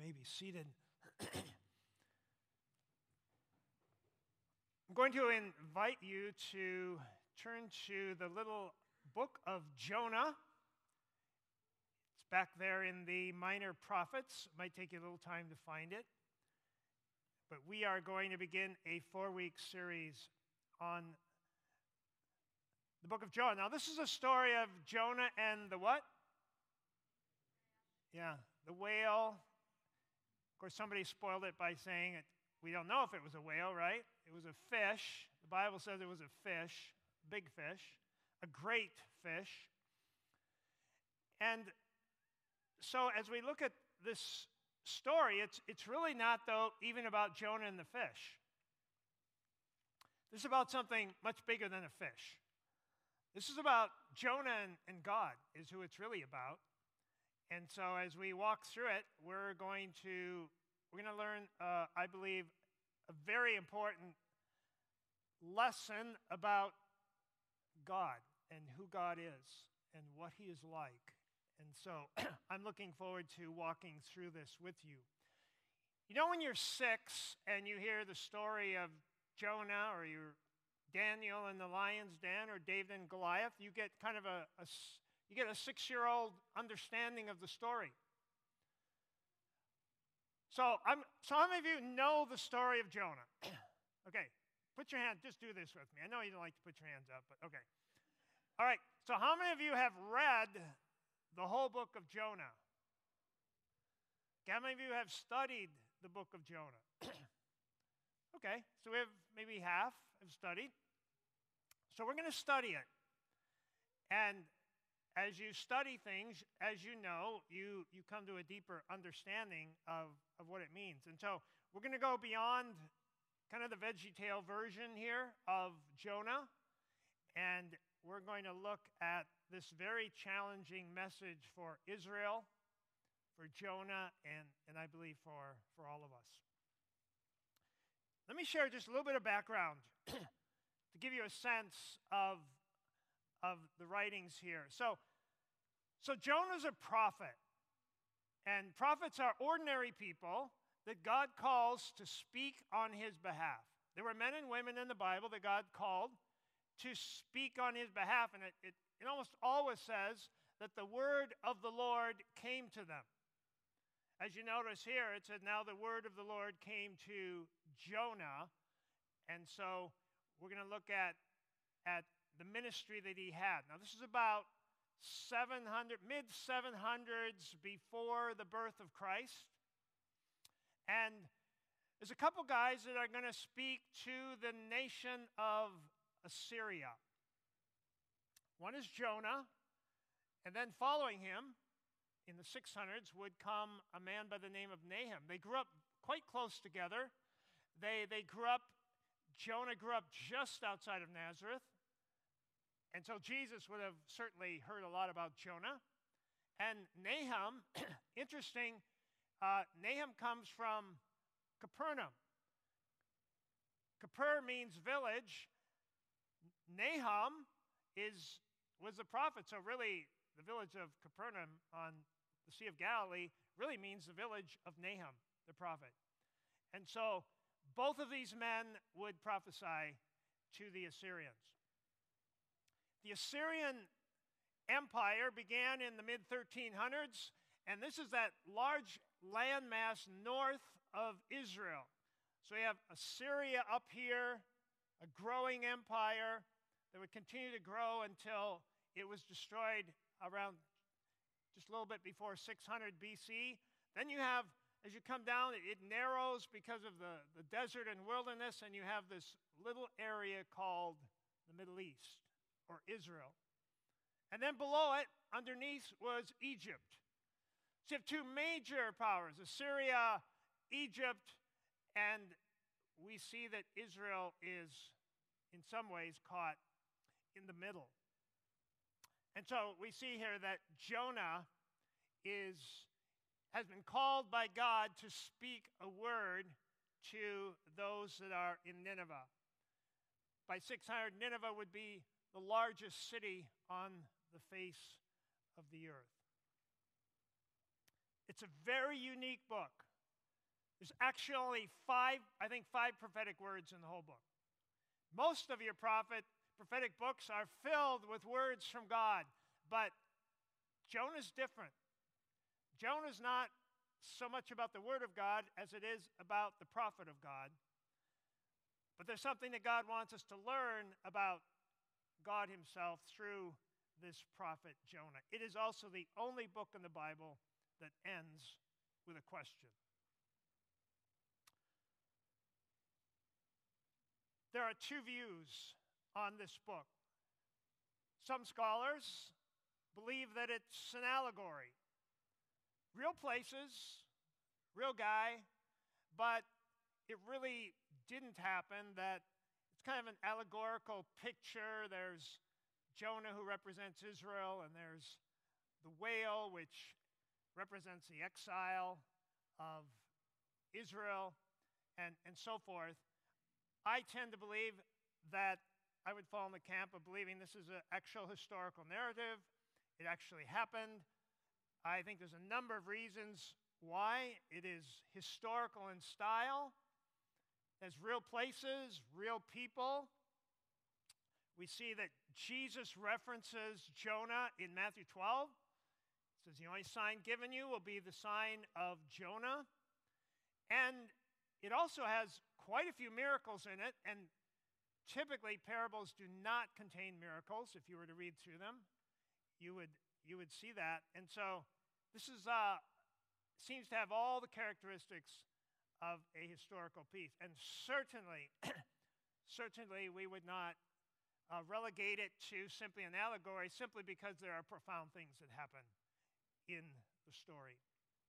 may be seated. I'm going to invite you to turn to the little book of Jonah. It's back there in the Minor Prophets. It might take you a little time to find it. But we are going to begin a 4-week series on the book of Jonah. Now, this is a story of Jonah and the what? Yeah, the whale. Of course, somebody spoiled it by saying it. We don't know if it was a whale, right? It was a fish. The Bible says it was a fish, big fish, a great fish. And so as we look at this story, it's really not, though, even about Jonah and the fish. This is about something much bigger than a fish. This is about Jonah and God is who it's really about. And so as we walk through it, we're going to learn, I believe, a very important lesson about God and who God is and what he is like. And so I'm looking forward to walking through this with you. You know when you're 6 and you hear the story of Jonah or you're Daniel in the lion's den or David and Goliath, you get kind of a 6-year-old understanding of the story. So how many of you know the story of Jonah? Okay, put your hand, just do this with me. I know you don't like to put your hands up, but okay. All right, so how many of you have read the whole book of Jonah? How many of you have studied the book of Jonah? Okay, so we have maybe half have studied. So we're going to study it. And as you study things, as you know, you come to a deeper understanding of what it means. And so we're going to go beyond kind of the VeggieTale version here of Jonah, and we're going to look at this very challenging message for Israel, for Jonah, and I believe for all of us. Let me share just a little bit of background to give you a sense of the writings here. So Jonah's a prophet, and prophets are ordinary people that God calls to speak on his behalf. There were men and women in the Bible that God called to speak on his behalf, and it almost always says that the word of the Lord came to them. As you notice here, it said, now the word of the Lord came to Jonah, and so we're going to look at the ministry that he had. Now, this is about mid-700s before the birth of Christ. And there's a couple guys that are going to speak to the nation of Assyria. One is Jonah, and then following him in the 600s would come a man by the name of Nahum. They grew up quite close together. Jonah grew up just outside of Nazareth. And so Jesus would have certainly heard a lot about Jonah. And Nahum, interesting, Nahum comes from Capernaum. Caper means village. Nahum was a prophet. So really, the village of Capernaum on the Sea of Galilee really means the village of Nahum, the prophet. And so both of these men would prophesy to the Assyrians. The Assyrian Empire began in the mid-1300s, and this is that large landmass north of Israel. So you have Assyria up here, a growing empire that would continue to grow until it was destroyed around just a little bit before 600 BC. Then you have, as you come down, it narrows because of the desert and wilderness, and you have this little area called the Middle East, or Israel. And then below it, underneath, was Egypt. So you have two major powers, Assyria, Egypt, and we see that Israel is, in some ways, caught in the middle. And so we see here that Jonah has been called by God to speak a word to those that are in Nineveh. By 600, Nineveh would be the largest city on the face of the earth. It's a very unique book. There's actually only five prophetic words in the whole book. Most of your prophetic books are filled with words from God, but Jonah's different. Jonah's not so much about the Word of God as it is about the prophet of God. But there's something that God wants us to learn about God himself through this prophet Jonah. It is also the only book in the Bible that ends with a question. There are two views on this book. Some scholars believe that it's an allegory. Real places, real guy, but it really didn't happen. That it's kind of an allegorical picture. There's Jonah, who represents Israel, and there's the whale, which represents the exile of Israel, and so forth. I tend to believe that I would fall in the camp of believing this is an actual historical narrative. It actually happened. I think there's a number of reasons why. It is historical in style. There's real places, real people. We see that Jesus references Jonah in Matthew 12. It says, the only sign given you will be the sign of Jonah. And it also has quite a few miracles in it, and typically parables do not contain miracles. If you were to read through them, you would see that. And so this is seems to have all the characteristics of a historical piece. And certainly, certainly we would not relegate it to simply an allegory, simply because there are profound things that happen in the story.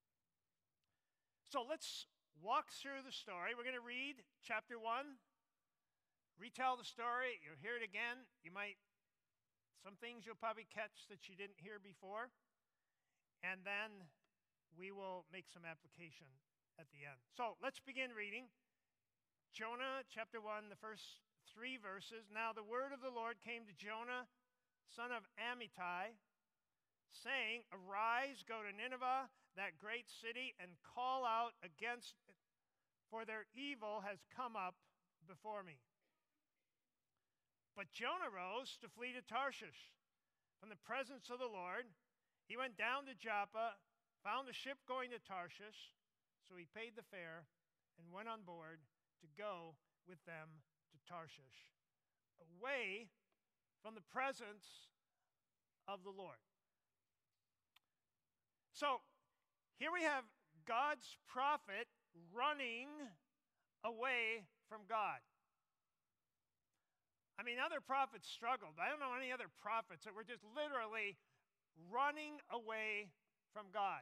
So let's walk through the story. We're going to read chapter 1, retell the story. You'll hear it again. Some things you'll probably catch that you didn't hear before. And then we will make some application at the end. So let's begin reading. Jonah chapter 1, the first 3 verses. Now the word of the Lord came to Jonah, son of Amittai, saying, arise, go to Nineveh, that great city, and call out against it, for their evil has come up before me. But Jonah rose to flee to Tarshish from the presence of the Lord. He went down to Joppa, found a ship going to Tarshish, so he paid the fare and went on board to go with them to Tarshish, away from the presence of the Lord. So here we have God's prophet running away from God. I mean, other prophets struggled. I don't know any other prophets that were just literally running away from God.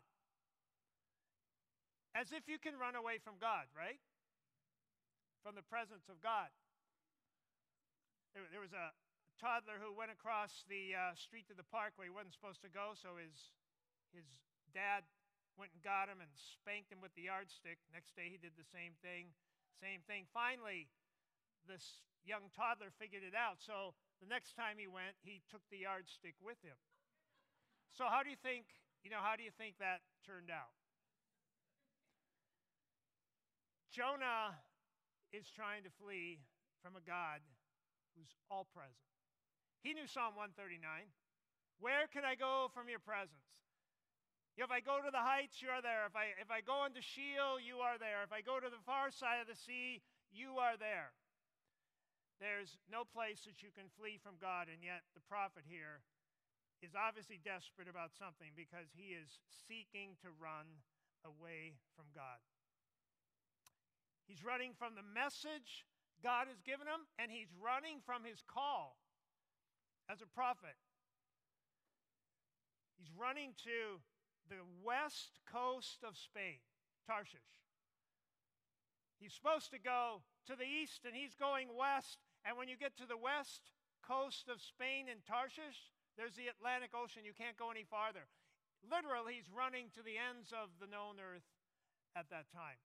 As if you can run away from God, right? From the presence of God. There was a toddler who went across the street to the park where he wasn't supposed to go, so his dad went and got him and spanked him with the yardstick. Next day he did the same thing. Finally, this young toddler figured it out, so the next time he went, he took the yardstick with him. So how do you think that turned out? Jonah is trying to flee from a God who's all present. He knew Psalm 139. Where can I go from your presence? If I go to the heights, you are there. If I go into Sheol, you are there. If I go to the far side of the sea, you are there. There's no place that you can flee from God, and yet the prophet here is obviously desperate about something because he is seeking to run away from God. He's running from the message God has given him, and he's running from his call as a prophet. He's running to the west coast of Spain, Tarshish. He's supposed to go to the east, and he's going west. And when you get to the west coast of Spain in Tarshish, there's the Atlantic Ocean. You can't go any farther. Literally, he's running to the ends of the known earth at that time.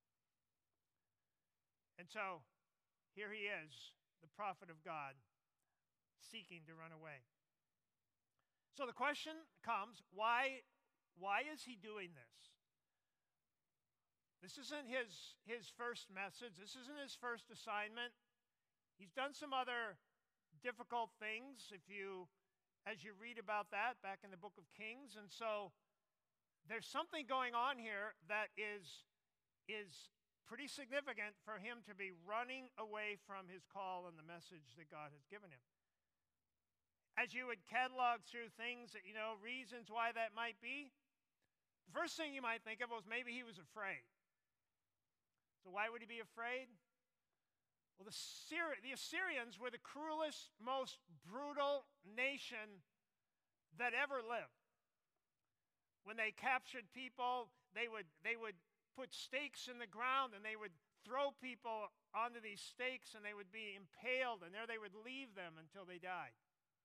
And so, here he is, the prophet of God, seeking to run away. So the question comes, why is he doing this? This isn't his first message. This isn't his first assignment. He's done some other difficult things as you read about that back in the book of Kings. And so there's something going on here that is pretty significant for him to be running away from his call and the message that God has given him. As you would catalog through things that, reasons why that might be, the first thing you might think of was maybe he was afraid. So why would he be afraid? Well, the Assyrians were the cruelest, most brutal nation that ever lived. When they captured people, they would put stakes in the ground and they would throw people onto these stakes and they would be impaled, and there they would leave them until they died.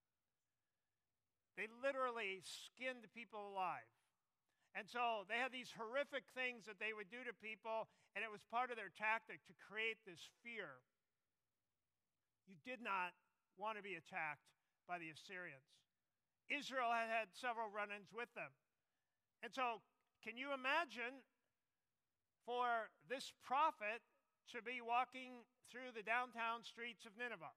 They literally skinned people alive. And so they had these horrific things that they would do to people, and it was part of their tactic to create this fear. You did not want to be attacked by the Assyrians. Israel had had several run-ins with them. And so, can you imagine for this prophet to be walking through the downtown streets of Nineveh?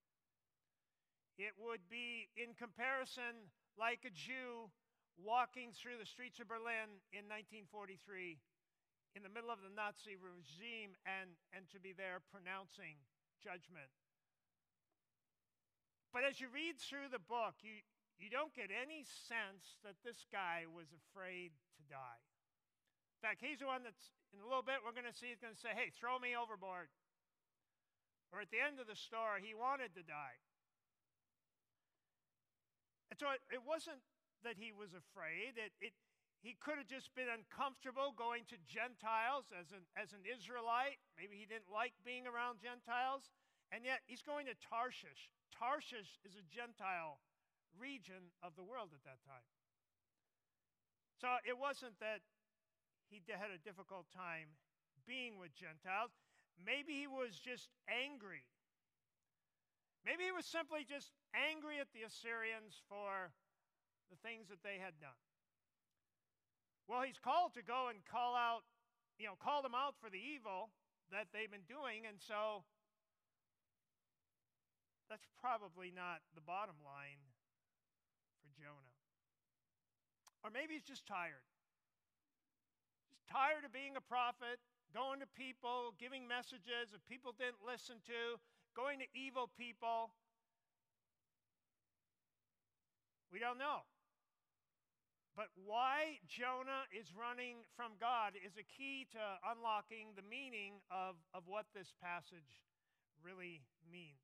It would be, in comparison, like a Jew walking through the streets of Berlin in 1943 in the middle of the Nazi regime and to be there pronouncing judgment. But as you read through the book, you don't get any sense that this guy was afraid to die. In fact, he's the one that's, in a little bit, we're going to see, he's going to say, hey, throw me overboard. Or at the end of the story, he wanted to die. And so it wasn't that he was afraid. He could have just been uncomfortable going to Gentiles as an Israelite. Maybe he didn't like being around Gentiles. And yet he's going to Tarshish. Tarshish is a Gentile region of the world at that time. So it wasn't that he had a difficult time being with Gentiles. Maybe he was just angry. Maybe he was simply just angry at the Assyrians for the things that they had done. Well, he's called to go and call them out for the evil that they've been doing, and so that's probably not the bottom line for Jonah. Or maybe he's just tired. Just tired of being a prophet, going to people, giving messages that people didn't listen to, going to evil people. We don't know. But why Jonah is running from God is a key to unlocking the meaning of what this passage really means.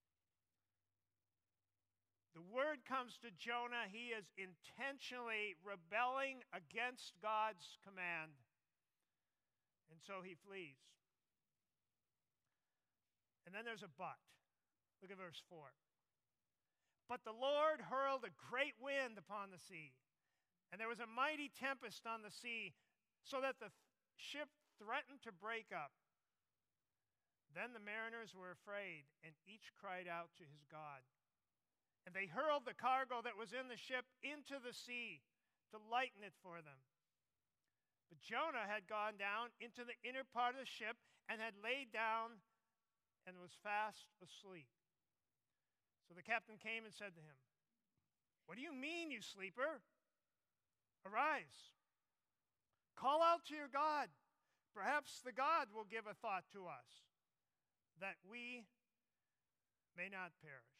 The word comes to Jonah. He is intentionally rebelling against God's command. And so he flees. And then there's a but. Look at verse 4. But the Lord hurled a great wind upon the sea, and there was a mighty tempest on the sea, so that the ship threatened to break up. Then the mariners were afraid, and each cried out to his God. And they hurled the cargo that was in the ship into the sea to lighten it for them. But Jonah had gone down into the inner part of the ship and had laid down and was fast asleep. So the captain came and said to him, "What do you mean, you sleeper? Arise, call out to your God. Perhaps the God will give a thought to us, that we may not perish."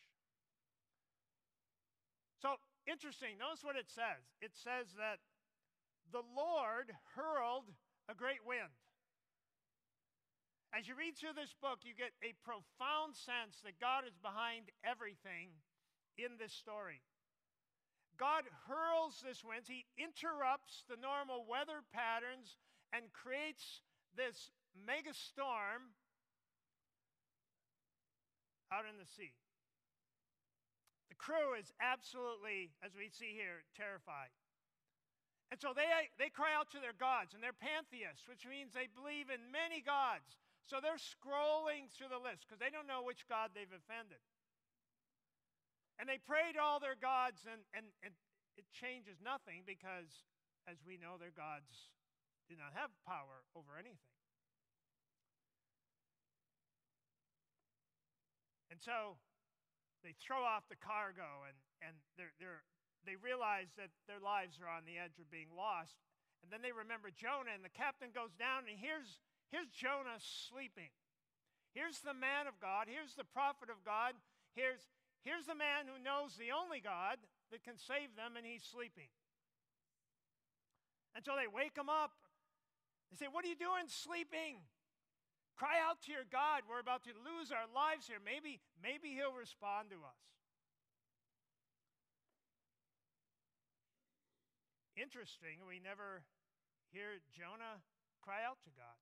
So, interesting, notice what it says. It says that the Lord hurled a great wind. As you read through this book, you get a profound sense that God is behind everything in this story. God hurls this wind. He interrupts the normal weather patterns and creates this mega storm out in the sea. The crew is absolutely, as we see here, terrified. And so they cry out to their gods, and they're pantheists, which means they believe in many gods. So they're scrolling through the list because they don't know which god they've offended. And they pray to all their gods, and it changes nothing because, as we know, their gods did not have power over anything. And so they throw off the cargo, and they realize that their lives are on the edge of being lost. And then they remember Jonah, and the captain goes down, and here's Jonah sleeping. Here's the man of God. Here's the prophet of God. Here's the man who knows the only God that can save them, and he's sleeping. And so they wake him up. They say, "What are you doing sleeping? Cry out to your God. We're about to lose our lives here. Maybe he'll respond to us." Interesting, we never hear Jonah cry out to God.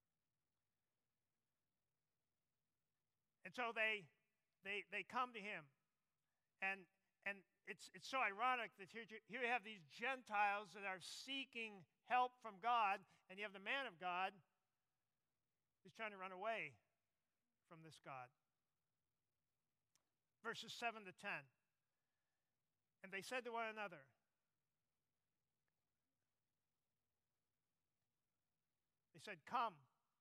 And so they come to him. And it's so ironic that here you have these Gentiles that are seeking help from God, and you have the man of God who's trying to run away from this God. Verses 7 to 10. And they said to one another, they said, "Come."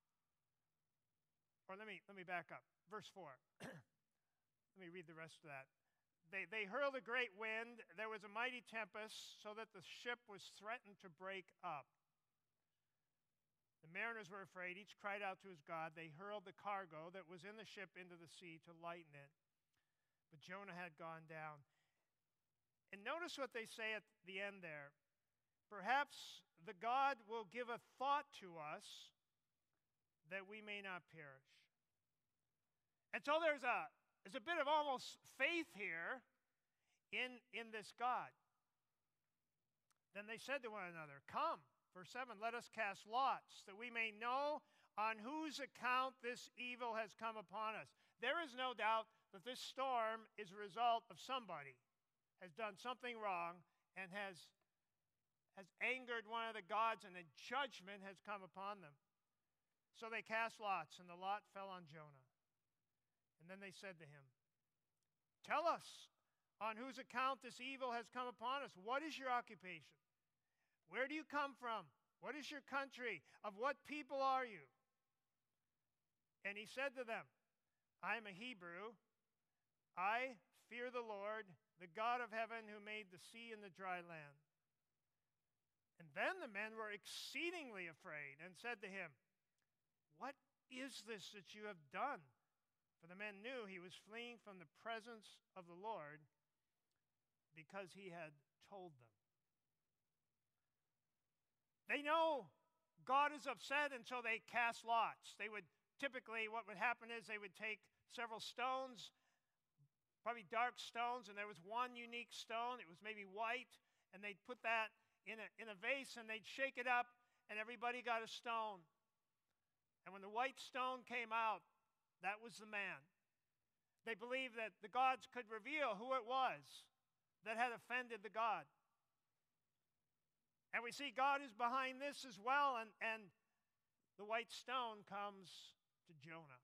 Or let me back up. Verse 4. Let me read the rest of that. They hurled a great wind. There was a mighty tempest, so that the ship was threatened to break up. The mariners were afraid. Each cried out to his God. They hurled the cargo that was in the ship into the sea to lighten it. But Jonah had gone down. And notice what they say at the end there. "Perhaps the God will give a thought to us that we may not perish." And so there's a bit of almost faith here in this God. Then they said to one another, "Come," verse 7, "let us cast lots, that we may know on whose account this evil has come upon us." There is no doubt that this storm is a result of somebody has done something wrong and has angered one of the gods, and a judgment has come upon them. So they cast lots, and the lot fell on Jonah. And then they said to him, "Tell us on whose account this evil has come upon us. What is your occupation? Where do you come from? What is your country? Of what people are you?" And he said to them, "I am a Hebrew. I fear the Lord, the God of heaven, who made the sea and the dry land." And then the men were exceedingly afraid and said to him, "What is this that you have done?" For the men knew he was fleeing from the presence of the Lord, because he had told them. They know God is upset, and so they cast lots. They would typically, what would happen is they would take several stones, probably dark stones, and there was one unique stone. It was maybe white, and they'd put that in a vase, and they'd shake it up, and everybody got a stone. And when the white stone came out, that was the man. They believed that the gods could reveal who it was that had offended the God. And we see God is behind this as well, and the white stone comes to Jonah.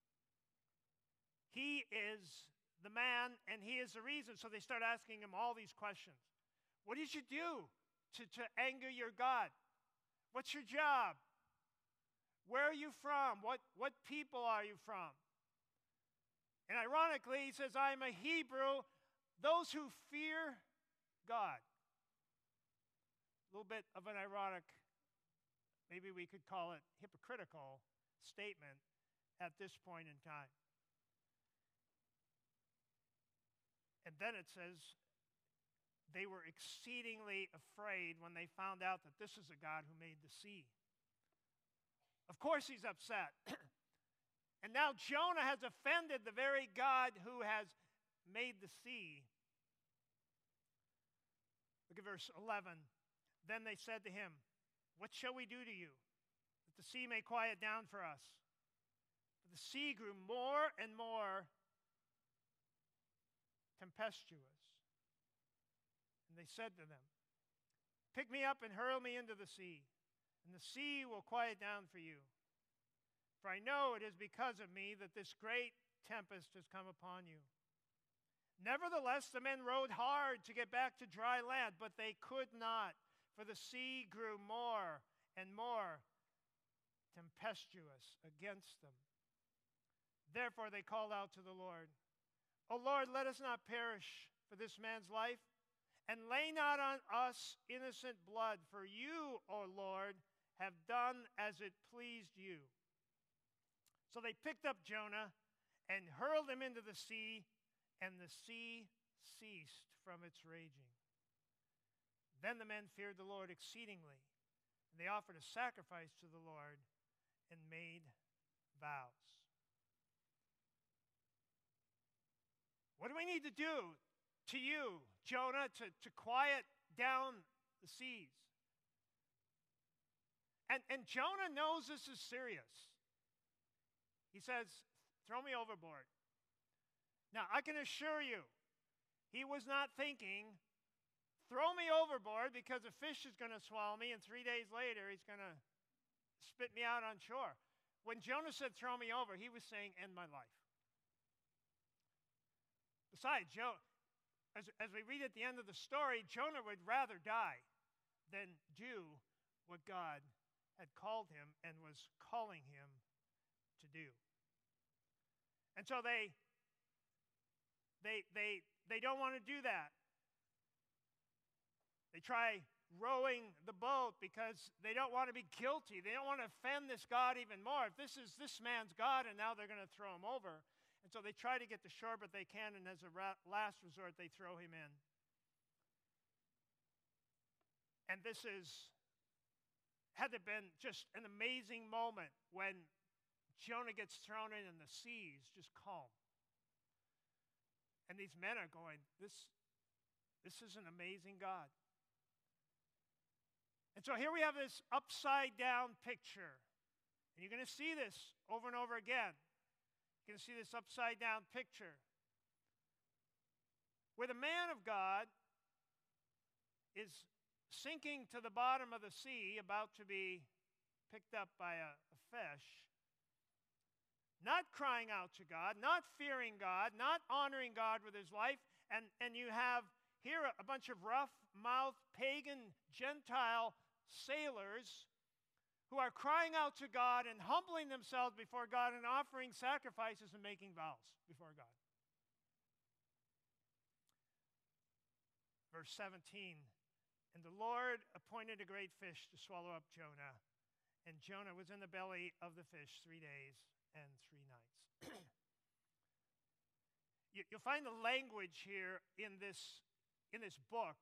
He is the man, and he is the reason. So they start asking him all these questions. What did you do to anger your God? What's your job? Where are you from? What people are you from? And ironically, he says, "I'm a Hebrew, those who fear God." A little bit of an ironic, maybe we could call it hypocritical statement at this point in time. And then it says, they were exceedingly afraid when they found out that this is a God who made the sea. Of course he's upset. And now Jonah has offended the very God who has made the sea. Look at verse 11. Then they said to him, "What shall we do to you, that the sea may quiet down for us?" But the sea grew more and more tempestuous. And they said to them, "Pick me up and hurl me into the sea, and the sea will quiet down for you. For I know it is because of me that this great tempest has come upon you." Nevertheless, the men rowed hard to get back to dry land, but they could not, for the sea grew more and more tempestuous against them. Therefore they called out to the Lord, O Lord, let us not perish for this man's life, and lay not on us innocent blood, for you, O Lord, have done as it pleased you. So they picked up Jonah and hurled him into the sea, and the sea ceased from its raging. Then the men feared the Lord exceedingly, and they offered a sacrifice to the Lord and made vows. What do we need to do to you, Jonah, to quiet down the seas? And Jonah knows this is serious. He says, throw me overboard. Now, I can assure you, he was not thinking, throw me overboard because a fish is going to swallow me, and 3 days later he's going to spit me out on shore. When Jonah said, throw me over, he was saying, end my life. Besides, as we read at the end of the story, Jonah would rather die than do what God had called him and was calling him to do. And so they don't want to do that. They try rowing the boat because they don't want to be guilty. They don't want to offend this God even more. If this is this man's God and now they're going to throw him over. And so they try to get to shore, but they can, and as a last resort, they throw him in. And this had to have been just an amazing moment when Jonah gets thrown in and the seas just calm. And these men are going, this is an amazing God. And so here we have this upside down picture. And you're going to see this over and over again. You can see this upside down picture where the man of God is sinking to the bottom of the sea, about to be picked up by a fish, not crying out to God, not fearing God, not honoring God with his life, and you have here a bunch of rough-mouthed pagan Gentile sailors who are crying out to God and humbling themselves before God and offering sacrifices and making vows before God. Verse 17, and the Lord appointed a great fish to swallow up Jonah, and Jonah was in the belly of the fish 3 days and 3 nights. You'll find the language here in this book.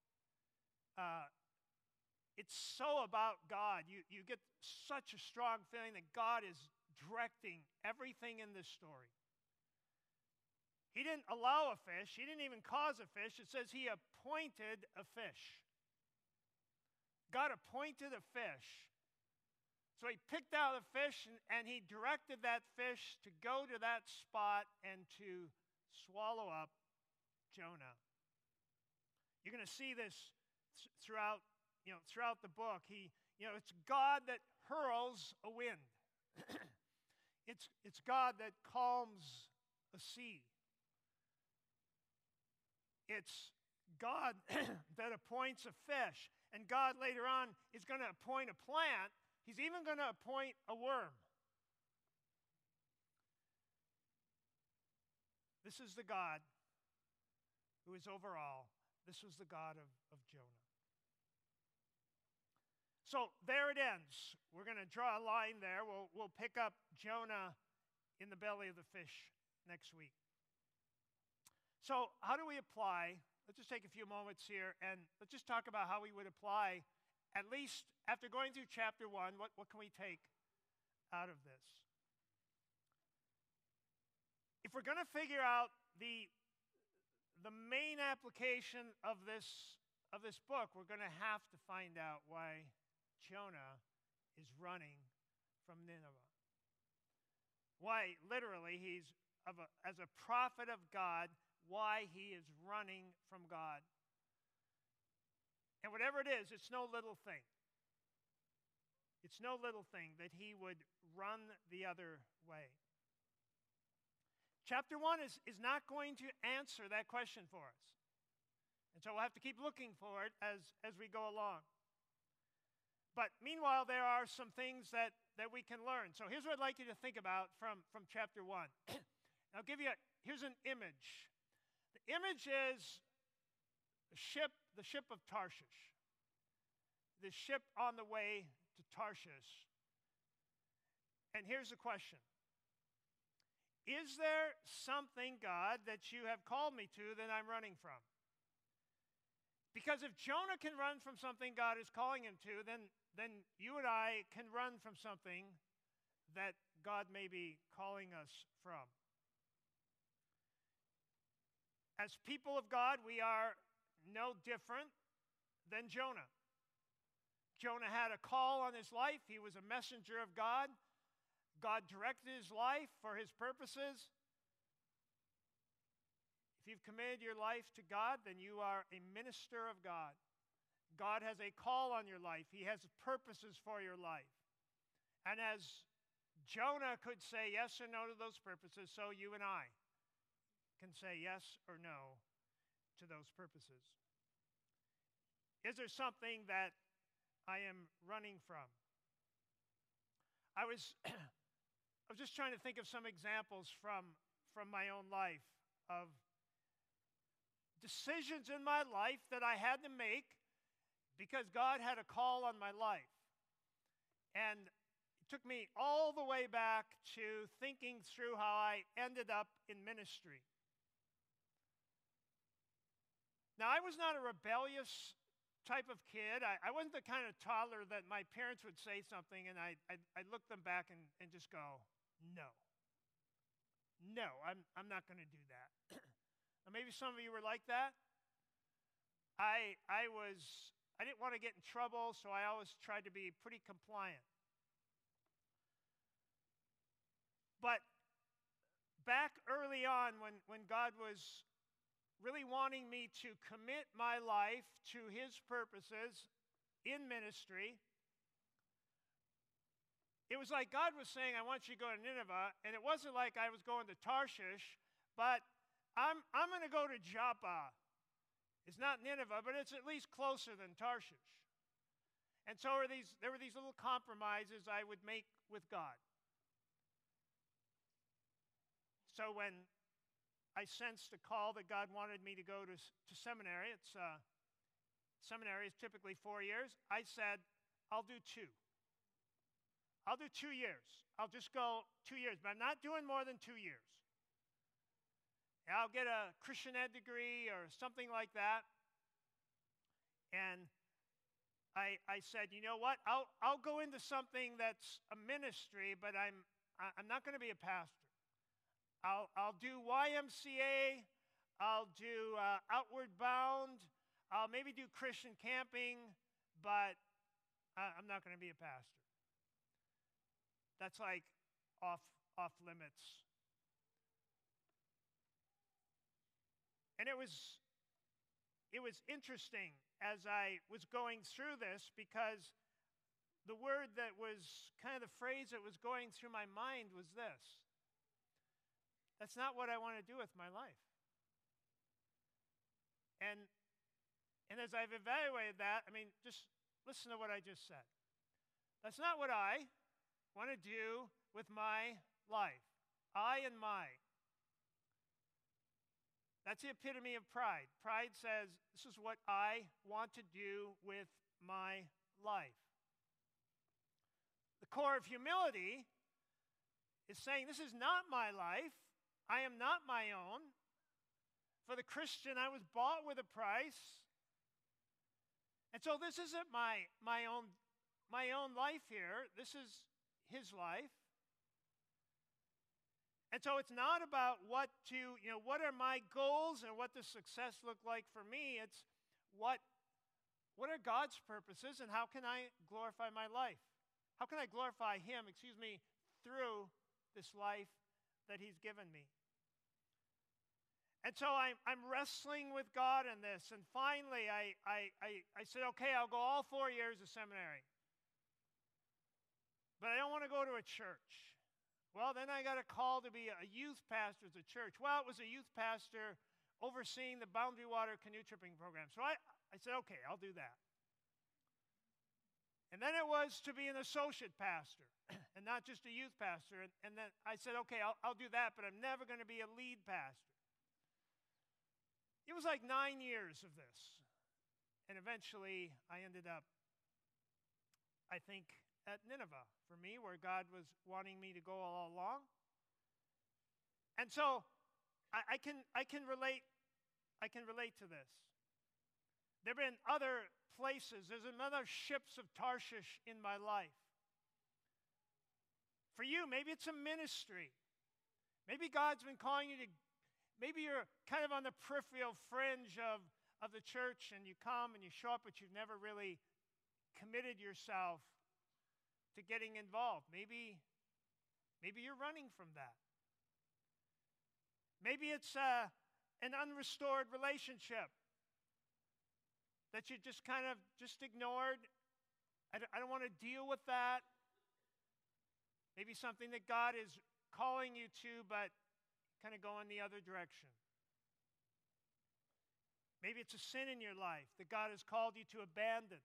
It's so about God. You get such a strong feeling that God is directing everything in this story. He didn't allow a fish. He didn't even cause a fish. It says he appointed a fish. God appointed a fish. So he picked out a fish and he directed that fish to go to that spot and to swallow up Jonah. You're going to see this throughout the book. It's God that hurls a wind. It's God that calms a sea. It's God that appoints a fish. And God later on is going to appoint a plant. He's even going to appoint a worm. This is the God who is over all. This was the God of Jonah. So there it ends. We're going to draw a line there. We'll pick up Jonah in the belly of the fish next week. So how do we apply? Let's just take a few moments here and let's just talk about how we would apply, at least after going through chapter 1, what can we take out of this? If we're going to figure out the main application of this book, we're going to have to find out why Jonah is running from Nineveh. Why, literally, as a prophet of God, why he is running from God. And whatever it is, it's no little thing. It's no little thing that he would run the other way. Chapter 1 is not going to answer that question for us. And so we'll have to keep looking for it as we go along. But meanwhile, there are some things that we can learn. So here's what I'd like you to think about from chapter 1. Here's an image. The image is the ship of Tarshish. The ship on the way to Tarshish. And here's the question. Is there something, God, that you have called me to that I'm running from? Because if Jonah can run from something God is calling him to, then you and I can run from something that God may be calling us from. As people of God, we are no different than Jonah. Jonah had a call on his life. He was a messenger of God. God directed his life for his purposes. If you've committed your life to God, then you are a minister of God. God has a call on your life. He has purposes for your life. And as Jonah could say yes or no to those purposes, so you and I can say yes or no to those purposes. Is there something that I am running from? I was just trying to think of some examples from my own life of decisions in my life that I had to make because God had a call on my life. And it took me all the way back to thinking through how I ended up in ministry. Now, I was not a rebellious type of kid. I wasn't the kind of toddler that my parents would say something and I'd look them back and just go, no. No, I'm not going to do that. Maybe some of you were like that. I didn't want to get in trouble, so I always tried to be pretty compliant. But back early on when God was really wanting me to commit my life to his purposes in ministry, it was like God was saying, I want you to go to Nineveh, and it wasn't like I was going to Tarshish, but I'm going to go to Joppa. It's not Nineveh, but it's at least closer than Tarshish. And so there were these little compromises I would make with God. So when I sensed a call that God wanted me to go to seminary. Seminary is typically 4 years. I said, I'll do 2. I'll do 2 years. I'll just go 2 years, but I'm not doing more than 2 years. I'll get a Christian ed degree or something like that. And I said, you know what? I'll go into something that's a ministry, but I'm not going to be a pastor. I'll do YMCA, I'll do Outward Bound, I'll maybe do Christian camping, but I'm not going to be a pastor. That's like off limits. And it was interesting as I was going through this because the word that was kind of the phrase that was going through my mind was this. That's not what I want to do with my life. And as I've evaluated that, just listen to what I just said. That's not what I want to do with my life. I and my. That's the epitome of pride. Pride says, this is what I want to do with my life. The core of humility is saying, this is not my life. I am not my own. For the Christian, I was bought with a price. And so this isn't my own life here. This is his life. And so it's not about what are my goals and what does success look like for me. It's what are God's purposes and how can I glorify my life? How can I glorify him, through this life that he's given me? And so I'm wrestling with God in this. And finally, I said, okay, I'll go all 4 years of seminary. But I don't want to go to a church. Well, then I got a call to be a youth pastor at the church. Well, it was a youth pastor overseeing the Boundary Water canoe tripping program. So I said, okay, I'll do that. And then it was to be an associate pastor and not just a youth pastor. And then I said, okay, I'll do that, but I'm never going to be a lead pastor. It was like 9 years of this. And eventually I ended up, I think, at Nineveh for me, where God was wanting me to go all along. And so I can relate to this. There have been other places. There's been other ships of Tarshish in my life. For you, maybe it's a ministry. Maybe God's been calling you to, maybe you're kind of on the peripheral fringe of the church, and you come and you show up, but you've never really committed yourself to getting involved. Maybe you're running from that. Maybe it's an unrestored relationship that you just kind of ignored. I don't want to deal with that. Maybe something that God is calling you to, but kind of going the other direction. Maybe it's a sin in your life that God has called you to abandon.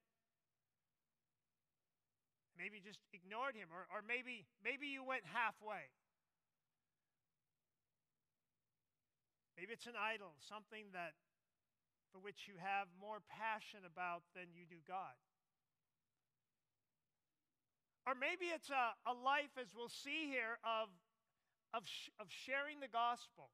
Maybe you just ignored him, or maybe you went halfway. Maybe it's an idol, something for which you have more passion about than you do God. Or maybe it's a life, as we'll see here, of sharing the gospel.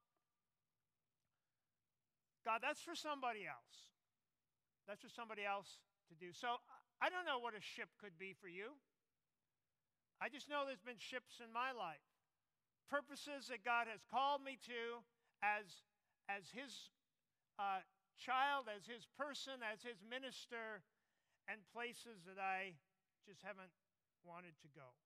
God, that's for somebody else. That's for somebody else to do. So I don't know what a ship could be for you. I just know there's been ships in my life. Purposes that God has called me to as his child, as his person, as his minister, and places that I just haven't wanted to go.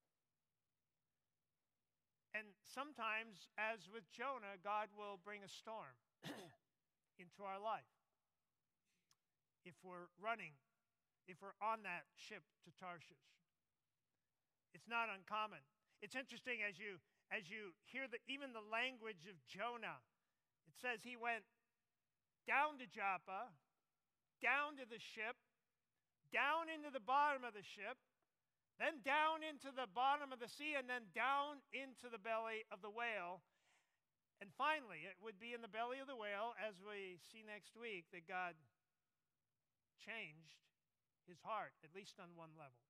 And sometimes, as with Jonah, God will bring a storm into our life. If we're running, if we're on that ship to Tarshish. It's not uncommon. It's interesting as you hear even the language of Jonah. It says he went down to Joppa, down to the ship, down into the bottom of the ship, then down into the bottom of the sea, and then down into the belly of the whale. And finally, it would be in the belly of the whale, as we see next week, that God changed his heart, at least on one level.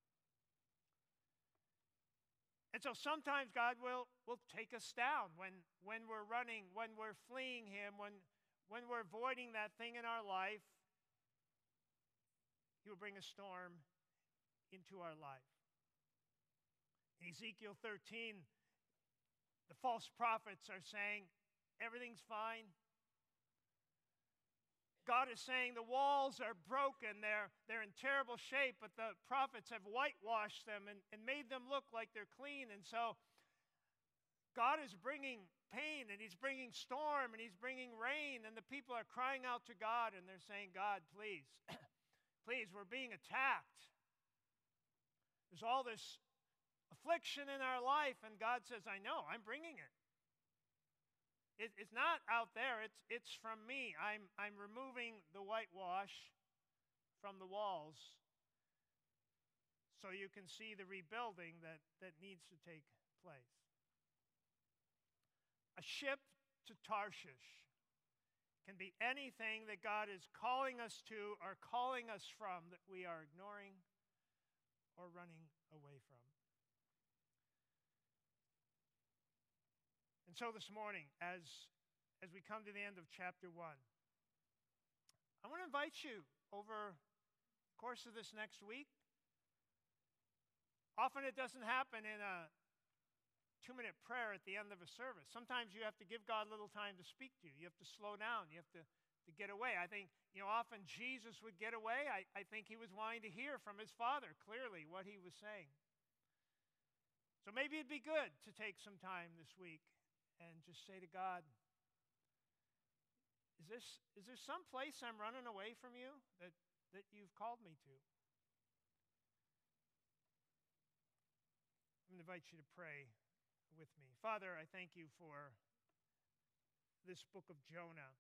And so sometimes God will take us down when we're running, when we're fleeing him, when we're avoiding that thing in our life. He will bring a storm into our life. In Ezekiel 13, the false prophets are saying, everything's fine. God is saying the walls are broken, they're in terrible shape, but the prophets have whitewashed them and made them look like they're clean. And so God is bringing pain, and he's bringing storm, and he's bringing rain, and the people are crying out to God, and they're saying, God, please, please, we're being attacked. There's all this affliction in our life, and God says, I know, I'm bringing it. It's not out there, it's from me. I'm removing the whitewash from the walls so you can see the rebuilding that needs to take place. A ship to Tarshish can be anything that God is calling us to or calling us from that we are ignoring or running away from. And so this morning, as we come to the end of chapter 1, I want to invite you over the course of this next week. Often it doesn't happen in a 2-minute prayer at the end of a service. Sometimes you have to give God a little time to speak to you. You have to slow down. You have to get away. I think, often Jesus would get away. I think he was wanting to hear from his Father clearly what he was saying. So maybe it'd be good to take some time this week and just say to God, is there some place I'm running away from you that you've called me to? I'm going to invite you to pray with me. Father, I thank you for this book of Jonah.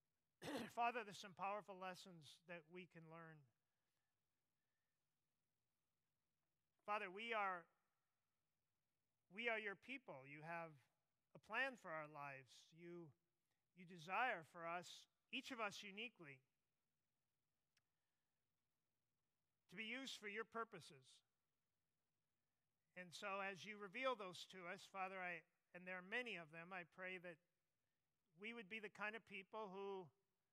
Father, there's some powerful lessons that we can learn. Father, we are your people. You have a plan for our lives. You desire for us, each of us uniquely, to be used for your purposes. And so as you reveal those to us, Father, and there are many of them, I pray that we would be the kind of people who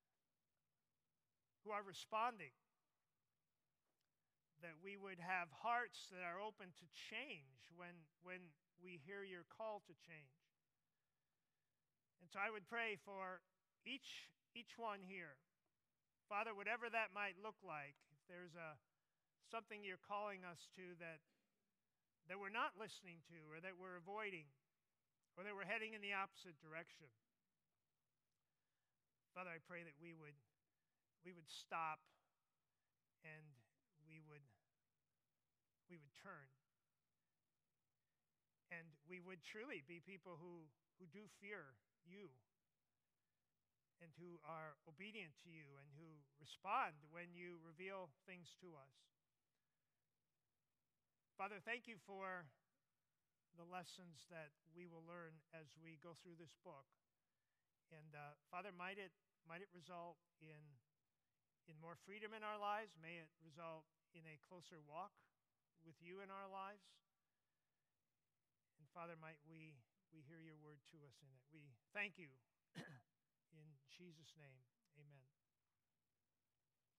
are responding, that we would have hearts that are open to change when we hear your call to change. And so I would pray for each one here. Father, whatever that might look like, if there's something you're calling us to that we're not listening to, or that we're avoiding, or that we're heading in the opposite direction, Father, I pray that we would stop and we would turn. And we would truly be people who do fear you, and who are obedient to you, and who respond when you reveal things to us. Father, thank you for the lessons that we will learn as we go through this book. And Father, might it result in more freedom in our lives. May it result in a closer walk with you in our lives. And Father, might we hear your word to us in it. We thank you. In Jesus' name, amen.